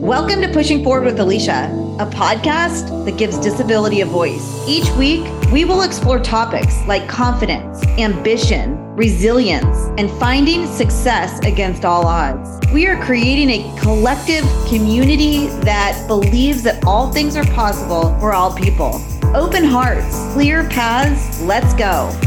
Welcome to Pushing Forward with Alicia, a podcast that gives disability a voice. Each week, we will explore topics like confidence, ambition, resilience, and finding success against all odds. We are creating a collective community that believes that all things are possible for all people. Open hearts, clear paths, let's go.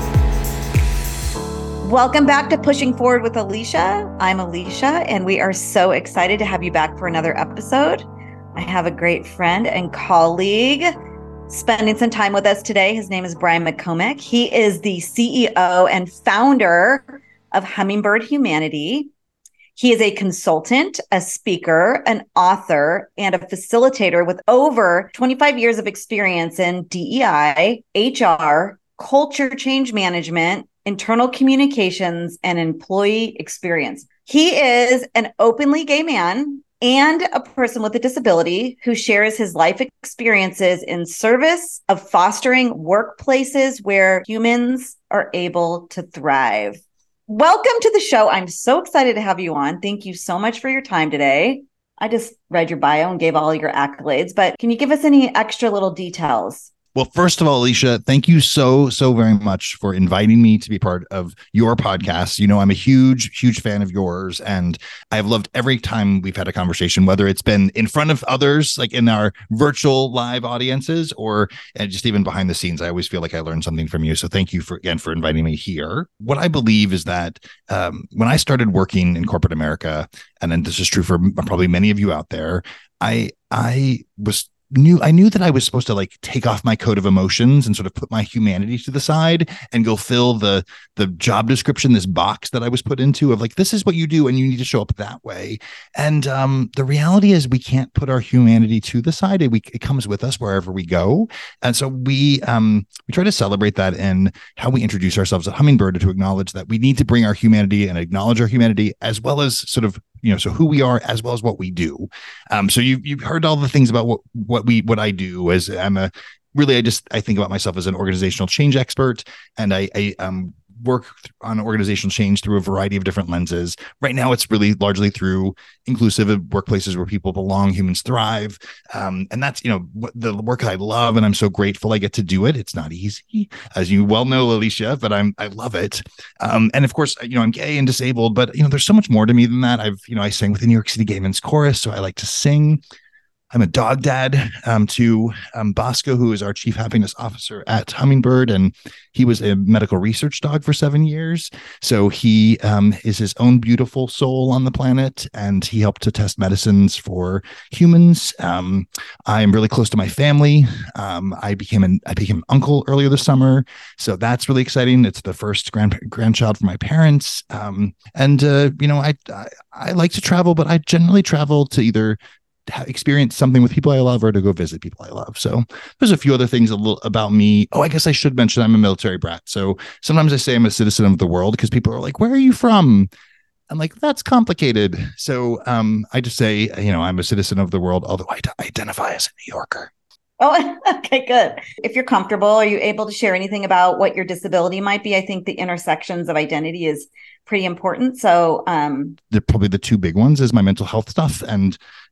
Welcome back to Pushing Forward with Alicia. I'm Alicia, and we are so excited to have you back for another episode. I have a great friend and colleague spending some time with us today. His name is Brian McCormick. He is the CEO and founder of Hummingbird Humanity. He is a consultant, a speaker, an author, and a facilitator with over 25 years of experience in DEI, HR, culture change management, internal communications, and employee experience. He is an openly gay man and a person with a disability who shares his life experiences in service of fostering workplaces where humans are able to thrive. Welcome to the show. I'm so excited to have you on. Thank you so much for your time today. I just read your bio and gave all your accolades, but can you give us any extra little details? Well, first of all, Alicia, thank you so very much for inviting me to be part of your podcast. You know, I'm a huge fan of yours, and I've loved every time we've had a conversation, whether it's been in front of others, like in our virtual live audiences, or just even behind the scenes. I always feel like I learned something from you. So thank you for inviting me here. What I believe is that when I started working in corporate America, and then this is true for probably many of you out there, I knew that I was supposed to like take off my coat of emotions and sort of put my humanity to the side and go fill the job description, this box that I was put into of like, this is what you do and you need to show up that way. And the reality is we can't put our humanity to the side. It comes with us wherever we go. And so we try to celebrate that in how we introduce ourselves at Hummingbird, to acknowledge that we need to bring our humanity and acknowledge our humanity, as well as sort of, you know, so who we are as well as what we do. So you've heard all the things about what I do. As I think about myself as an organizational change expert, and I work on organizational change through a variety of different lenses. Right now, it's really largely through inclusive workplaces where people belong, humans thrive. And that's, you know, the work I love, and I'm so grateful I get to do it. It's not easy, as you well know, Alicia, but I love it. And of course, you know, I'm gay and disabled, but, you know, there's so much more to me than that. I sang with the New York City Gay Men's Chorus, so I like to sing. I'm a dog dad to Bosco, who is our chief happiness officer at Hummingbird, and he was a medical research dog for 7 years. So he is his own beautiful soul on the planet, and he helped to test medicines for humans. I am really close to my family. I became an uncle earlier this summer, so that's really exciting. It's the first grandchild for my parents, you know, I like to travel, but I generally travel to either experience something with people I love or to go visit people I love. So there's a few other things a little about me. Oh, I guess I should mention I'm a military brat. So sometimes I say I'm a citizen of the world because people are like, where are you from? I'm like, that's complicated. So I just say, you know, I'm a citizen of the world, although I identify as a New Yorker. Oh, okay, good. If you're comfortable, are you able to share anything about what your disability might be? I think the intersections of identity is pretty important. So probably the two big ones is my mental health stuff and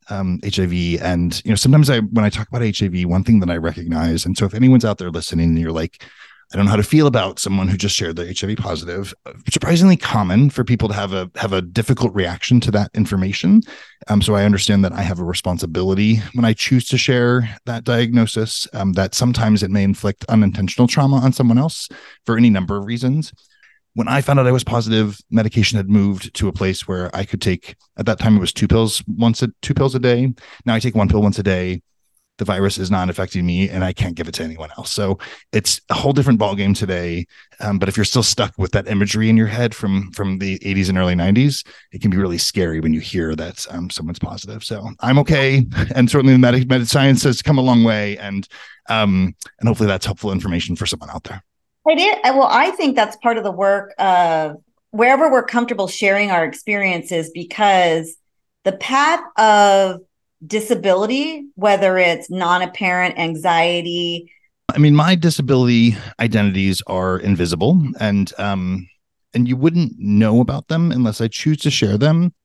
HIV. And, you know, sometimes when I talk about HIV, one thing that I recognize, and so if anyone's out there listening and you're like, I don't know how to feel about someone who just shared the HIV positive, surprisingly common for people to have a difficult reaction to that information. So I understand that I have a responsibility when I choose to share that diagnosis, that sometimes it may inflict unintentional trauma on someone else for any number of reasons. When I found out I was positive, medication had moved to a place where I could take, at that time it was two pills a day. Now I take one pill once a day. The virus is not affecting me and I can't give it to anyone else. So it's a whole different ballgame today. But if you're still stuck with that imagery in your head from the 80s and early 90s, it can be really scary when you hear that someone's positive. So I'm okay. And certainly the med science has come a long way. And hopefully that's helpful information for someone out there. Well, I think that's part of the work of wherever we're comfortable sharing our experiences, because the path of disability, whether it's non-apparent anxiety. I mean, my disability identities are invisible, and you wouldn't know about them unless I choose to share them.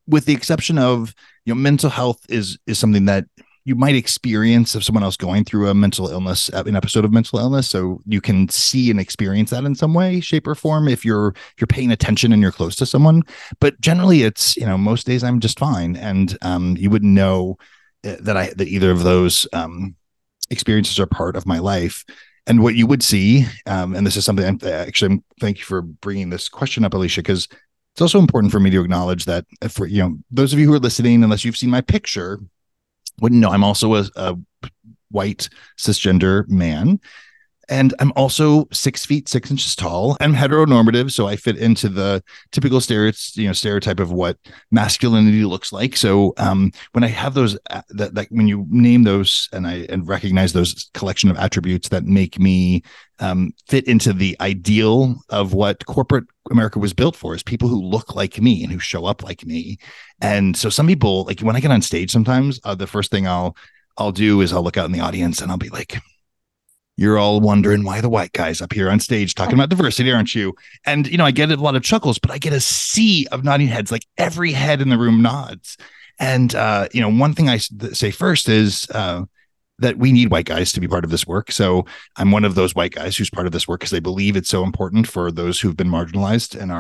with the exception of, mental health is something that you might experience of someone else going through a mental illness, an episode of mental illness. So you can see and experience that in some way, shape, or form if you're paying attention and you're close to someone. But generally, it's most days I'm just fine, and you wouldn't know that either of those experiences are part of my life. And what you would see, and this is something thank you for bringing this question up, Alicia, because it's also important for me to acknowledge that for those of you who are listening, unless you've seen my picture, wouldn't know I'm also a white cisgender man, and I'm also 6 feet 6 inches tall. I'm heteronormative, so I fit into the typical stereotype of what masculinity looks like. So when I have those, when you name those and recognize those collection of attributes that make me fit into the ideal of what corporate America was built for, is people who look like me and who show up like me. And so some people, like when I get on stage, sometimes the first thing I'll do is I'll look out in the audience and I'll be like, you're all wondering why the white guy's up here on stage talking about diversity, aren't you? And, I get a lot of chuckles, but I get a sea of nodding heads, like every head in the room nods. And, one thing I say first is that we need white guys to be part of this work. So I'm one of those white guys who's part of this work because they believe it's so important for those who've been marginalized in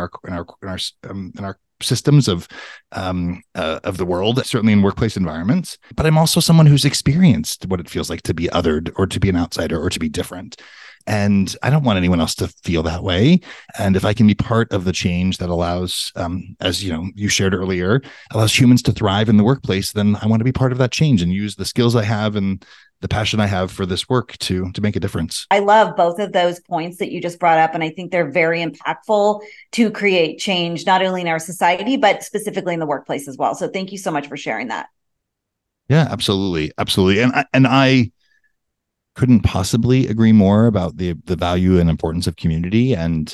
our systems of the world, certainly in workplace environments. But I'm also someone who's experienced what it feels like to be othered, or to be an outsider, or to be different. And I don't want anyone else to feel that way. And if I can be part of the change that allows, as you shared earlier, allows humans to thrive in the workplace, then I want to be part of that change and use the skills I have and the passion I have for this work to make a difference. I love both of those points that you just brought up. And I think they're very impactful to create change, not only in our society, but specifically in the workplace as well. So thank you so much for sharing that. Yeah, absolutely. Absolutely. And I couldn't possibly agree more about the value and importance of community. And,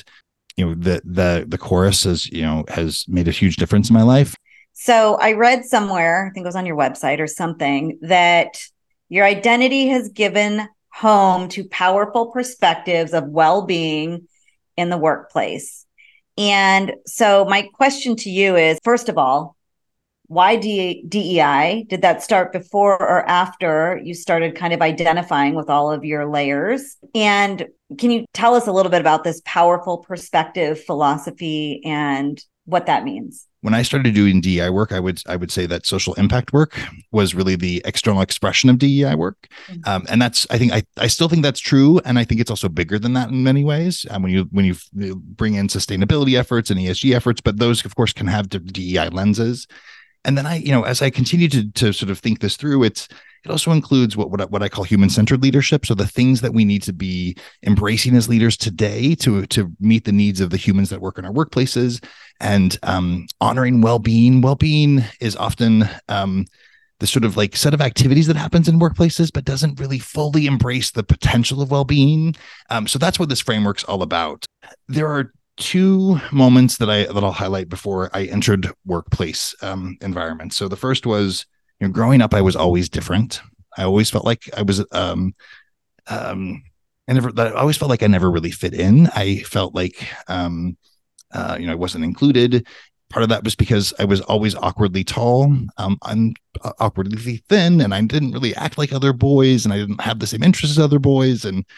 the chorus has made a huge difference in my life. So I read somewhere, I think it was on your website or something, that your identity has given home to powerful perspectives of well-being in the workplace. And so my question to you is, first of all, why DEI? Did that start before or after you started kind of identifying with all of your layers? And can you tell us a little bit about this powerful perspective philosophy and what that means? When I started doing DEI work, I would say that social impact work was really the external expression of DEI work, and that's I still think that's true, and I think it's also bigger than that in many ways. When you bring in sustainability efforts and ESG efforts, but those of course can have DEI lenses. And then as I continue to sort of think this through, it also includes what I call human-centered leadership. So the things that we need to be embracing as leaders today to meet the needs of the humans that work in our workplaces, and honoring well-being. Well-being is often the sort of like set of activities that happens in workplaces, but doesn't really fully embrace the potential of well-being. So that's what this framework's all about. There are two moments that I'll highlight before I entered workplace environments. So the first was, growing up, I was always different. I always felt like I was I always felt like I never really fit in. I felt like I wasn't included. Part of that was because I was always awkwardly tall. I'm awkwardly thin, and I didn't really act like other boys, and I didn't have the same interests as other boys, and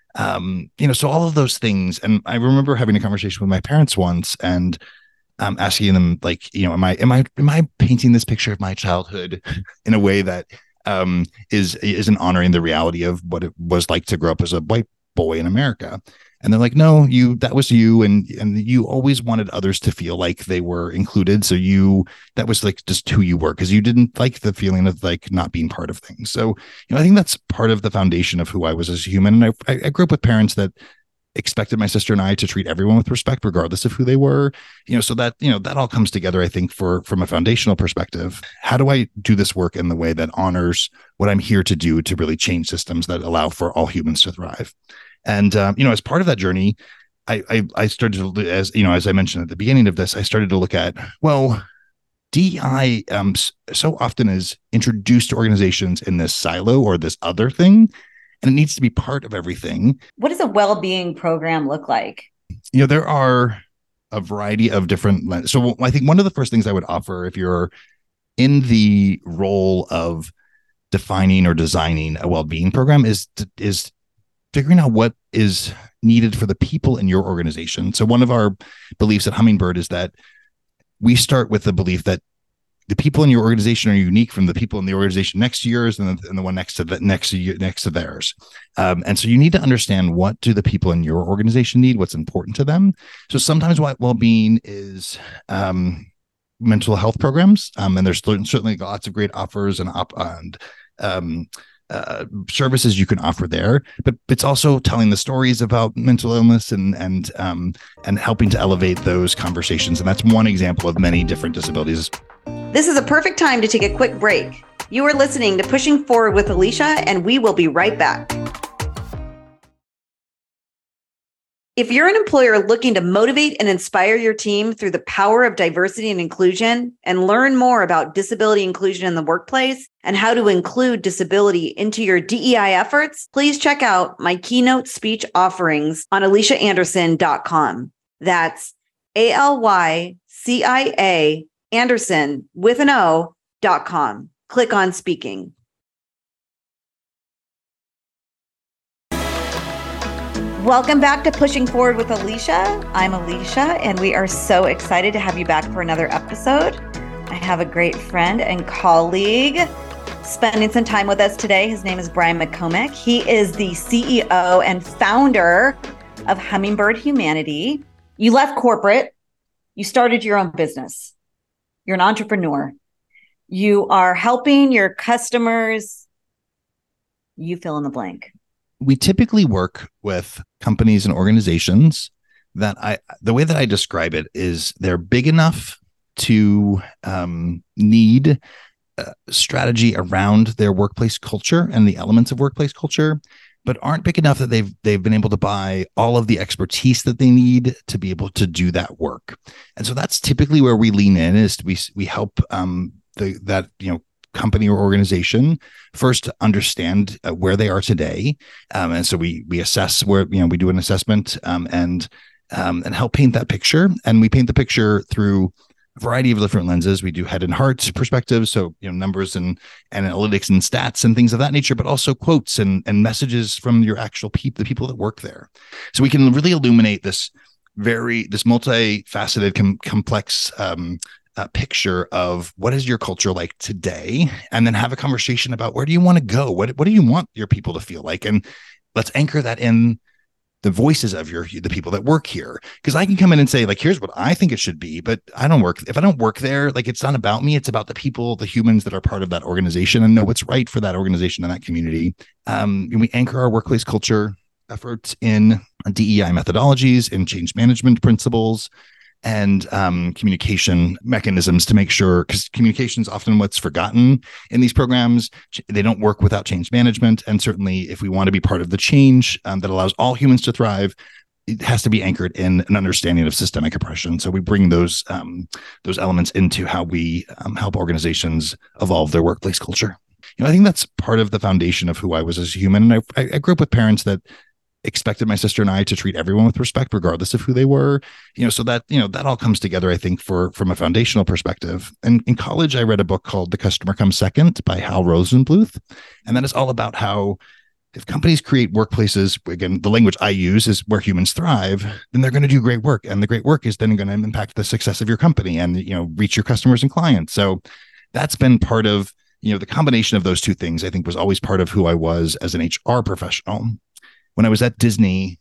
so all of those things. And I remember having a conversation with my parents once and asking them, like, am I painting this picture of my childhood in a way that isn't honoring the reality of what it was like to grow up as a white boy in America? And they're like, no, that was you. And you always wanted others to feel like they were included. So that was like just who you were, because you didn't like the feeling of like not being part of things. So, I think that's part of the foundation of who I was as a human. And I grew up with parents that expected my sister and I to treat everyone with respect, regardless of who they were, so that, that all comes together, I think, from a foundational perspective. How do I do this work in the way that honors what I'm here to do to really change systems that allow for all humans to thrive? And, as part of that journey, I started to, as I mentioned at the beginning of this, I started to look at, well, DEI so often is introduced to organizations in this silo or this other thing, and it needs to be part of everything. What does a well-being program look like? There are a variety of different. So I think one of the first things I would offer, if you're in the role of defining or designing a well-being program, is figuring out what is needed for the people in your organization. So one of our beliefs at Hummingbird is that we start with the belief that the people in your organization are unique from the people in the organization next to yours and the one next to theirs. And so you need to understand, what do the people in your organization need? What's important to them? So sometimes well-being is mental health programs. And there's certainly lots of great offers and services you can offer there, but it's also telling the stories about mental illness and helping to elevate those conversations. And that's one example of many different disabilities. This is a perfect time to take a quick break. You are listening to Pushing Forward with Alicia, and we will be right back. If you're an employer looking to motivate and inspire your team through the power of diversity and inclusion, and learn more about disability inclusion in the workplace and how to include disability into your DEI efforts, please check out my keynote speech offerings on AliciaAnderson.com. That's ALYCIA Anderson with an O.com. Click on speaking. Welcome back to Pushing Forward with Alicia. I'm Alicia, and we are so excited to have you back for another episode. I have a great friend and colleague spending some time with us today. His name is Brian McCormick. He is the CEO and founder of Hummingbird Humanity. You left corporate. You started your own business. You're an entrepreneur. You are helping your customers. You fill in the blank. We typically work with companies and organizations that the way that I describe it is they're big enough to need strategy around their workplace culture and the elements of workplace culture, but aren't big enough that they've been able to buy all of the expertise that they need to be able to do that work. And so that's typically where we lean in, is we help company or organization first to understand where they are today. And so we assess where, we do an assessment and help paint that picture. And we paint the picture through a variety of different lenses. We do head and heart perspectives. So, numbers and analytics and stats and things of that nature, but also quotes and messages from your actual the people that work there. So we can really illuminate this multifaceted, complex, picture of what is your culture like today, and then have a conversation about where do you want to go? What do you want your people to feel like? And let's anchor that in the voices of the people that work here. Because I can come in and say, like, here's what I think it should be, but if I don't work there, like, it's not about me. It's about the people, the humans that are part of that organization and know what's right for that organization and that community. And we anchor our workplace culture efforts in DEI methodologies, in change management principles, and communication mechanisms to make sure, because communication is often what's forgotten in these programs. They don't work without change management. And certainly if we want to be part of the change that allows all humans to thrive, it has to be anchored in an understanding of systemic oppression. So we bring those elements into how we help organizations evolve their workplace culture. I think that's part of the foundation of who I was as a human. And I grew up with parents that expected my sister and I to treat everyone with respect, regardless of who they were, so that, that all comes together, I think, from a foundational perspective. And in college, I read a book called The Customer Comes Second by Hal Rosenbluth. And that is all about how if companies create workplaces, again, the language I use is where humans thrive, then they're going to do great work. And the great work is then going to impact the success of your company and, reach your customers and clients. So that's been part of, the combination of those two things, I think, was always part of who I was as an HR professional. When I was at Disney,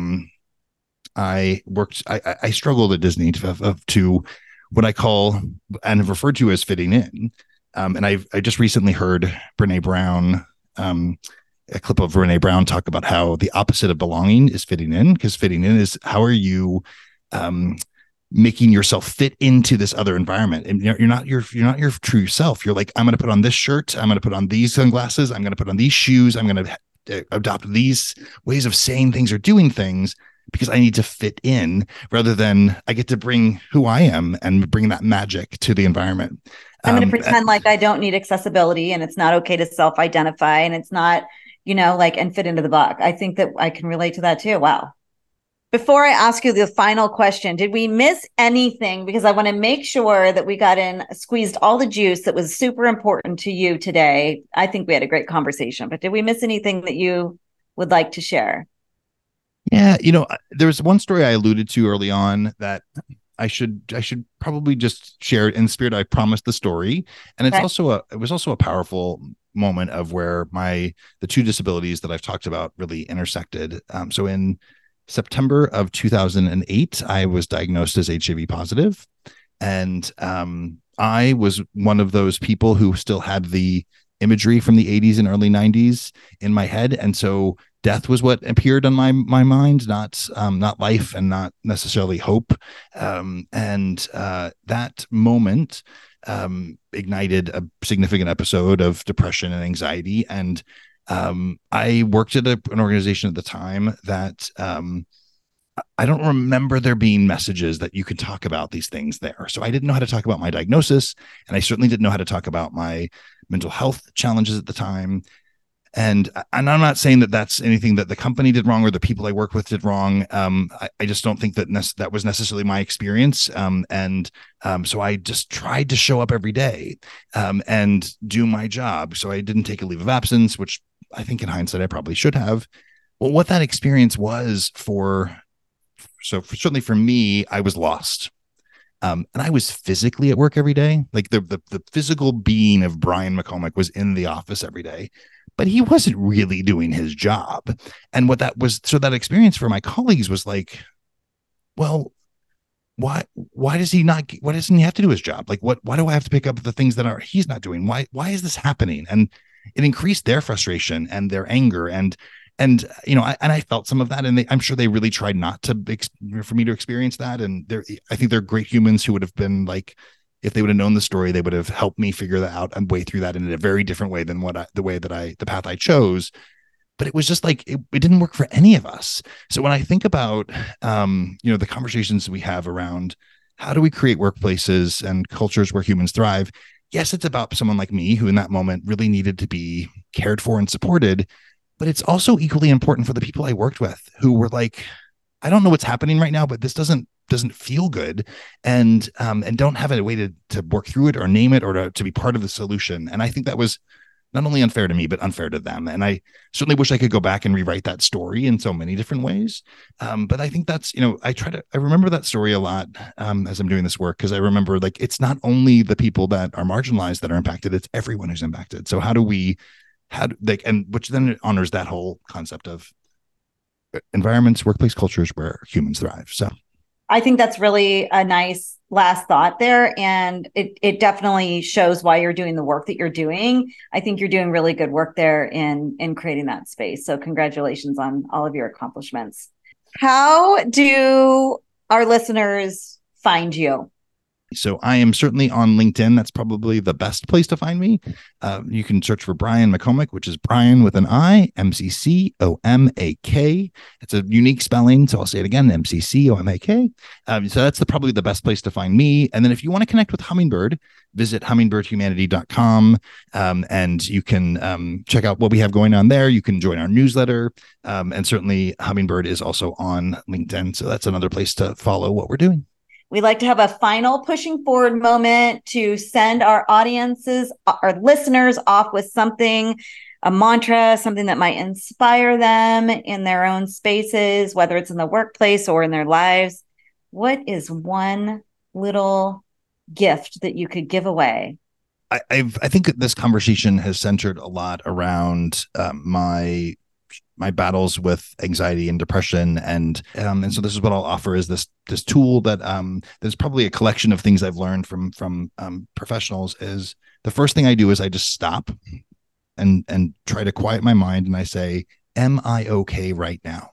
I struggled at Disney to what I call and have referred to as fitting in. And I just recently heard Brene Brown, a clip of Brene Brown talk about how the opposite of belonging is fitting in, because fitting in is how are you making yourself fit into this other environment. And you're not your true self. You're like, I'm going to put on this shirt. I'm going to put on these sunglasses. I'm going to put on these shoes. I'm going to adopt these ways of saying things or doing things because I need to fit in, rather than I get to bring who I am and bring that magic to the environment. I'm going to pretend like I don't need accessibility, and it's not okay to self-identify, and it's not, and fit into the box. I think that I can relate to that too. Wow. Before I ask you the final question, did we miss anything? Because I want to make sure that we squeezed all the juice that was super important to you today. I think we had a great conversation, but did we miss anything that you would like to share? Yeah, there was one story I alluded to early on that I should probably just share it in the spirit. I promised the story, and it was also a powerful moment of where the two disabilities that I've talked about really intersected. So in September of 2008, I was diagnosed as HIV positive, and I was one of those people who still had the imagery from the 80s and early 90s in my head, and so death was what appeared on my mind, not life and not necessarily hope. That moment ignited a significant episode of depression and anxiety. And I worked at an organization at the time that I don't remember there being messages that you could talk about these things there. So I didn't know how to talk about my diagnosis, and I certainly didn't know how to talk about my mental health challenges at the time. And I'm not saying that that's anything that the company did wrong or the people I work with did wrong. I just don't think that that was necessarily my experience. So I just tried to show up every day and do my job. So I didn't take a leave of absence, which I think in hindsight I probably should have. Well, what that experience was certainly for me, I was lost. And I was physically at work every day. Like the physical being of Brian McCormick was in the office every day, but he wasn't really doing his job. And what that was, so that experience for my colleagues was like, well, why doesn't he have to do his job? Like, why do I have to pick up the things that he's not doing? Why is this happening? And it increased their frustration and their anger. And I felt some of that, and I'm sure they really tried not for me to experience that. And I think they're great humans who would have been like, if they would have known the story, they would have helped me figure that out and way through that in a very different way than the path I chose. But it was just like, it didn't work for any of us. So when I think about, the conversations we have around how do we create workplaces and cultures where humans thrive? Yes, it's about someone like me who in that moment really needed to be cared for and supported. But it's also equally important for the people I worked with who were like, I don't know what's happening right now, but this doesn't feel good, and don't have a way to work through it or name it or to be part of the solution. And I think that was not only unfair to me, but unfair to them. And I certainly wish I could go back and rewrite that story in so many different ways. But I think that's, I remember that story a lot as I'm doing this work, because I remember like, it's not only the people that are marginalized that are impacted, it's everyone who's impacted. So which then honors that whole concept of environments, workplace cultures where humans thrive. So I think that's really a nice last thought there. And it definitely shows why you're doing the work that you're doing. I think you're doing really good work there in creating that space. So congratulations on all of your accomplishments. How do our listeners find you? So I am certainly on LinkedIn. That's probably the best place to find me. You can search for Brian McCormick, which is Brian with an I, MCCOMAK. It's a unique spelling, so I'll say it again, MCCOMAK. So that's probably the best place to find me. And then if you want to connect with Hummingbird, visit hummingbirdhumanity.com, and you can check out what we have going on there. You can join our newsletter, and certainly Hummingbird is also on LinkedIn. So that's another place to follow what we're doing. We like to have a final pushing forward moment to send our listeners off with something, a mantra, something that might inspire them in their own spaces, whether it's in the workplace or in their lives. What is one little gift that you could give away? I think that this conversation has centered a lot around my battles with anxiety and depression, and so this is what I'll offer is this tool that there's probably a collection of things I've learned from professionals. Is the first thing I do is I just stop and try to quiet my mind, and I say, am I okay right now?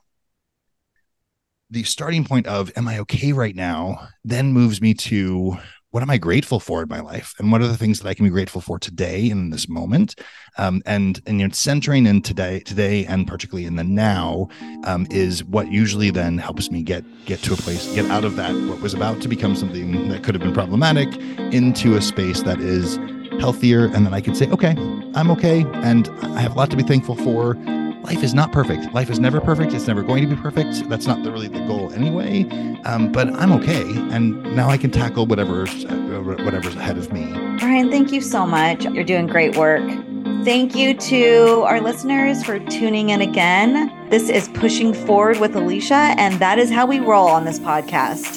The starting point of am I okay right now then moves me to what am I grateful for in my life, and what are the things that I can be grateful for today in this moment, and centering in today, and particularly in the now, is what usually then helps me get to a place, get out of that what was about to become something that could have been problematic into a space that is healthier, and then I can say, okay, I'm okay, and I have a lot to be thankful for. life is not perfect. Life is never perfect. It's never going to be perfect. That's not really the goal anyway. But I'm okay. And now I can tackle whatever's ahead of me. Brian, thank you so much. You're doing great work. Thank you to our listeners for tuning in again. This is Pushing Forward with Alicia, and that is how we roll on this podcast.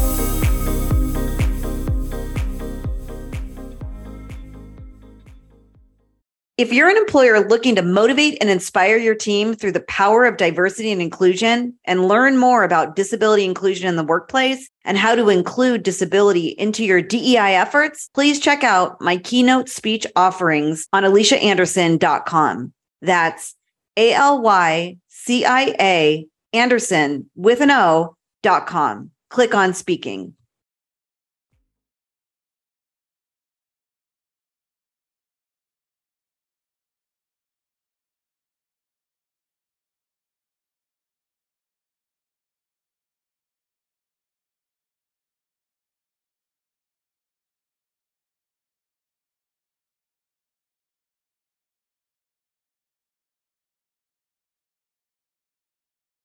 If you're an employer looking to motivate and inspire your team through the power of diversity and inclusion, and learn more about disability inclusion in the workplace and how to include disability into your DEI efforts, please check out my keynote speech offerings on AliciaAnderson.com. That's ALYCIA Anderson with an O.com. Click on speaking.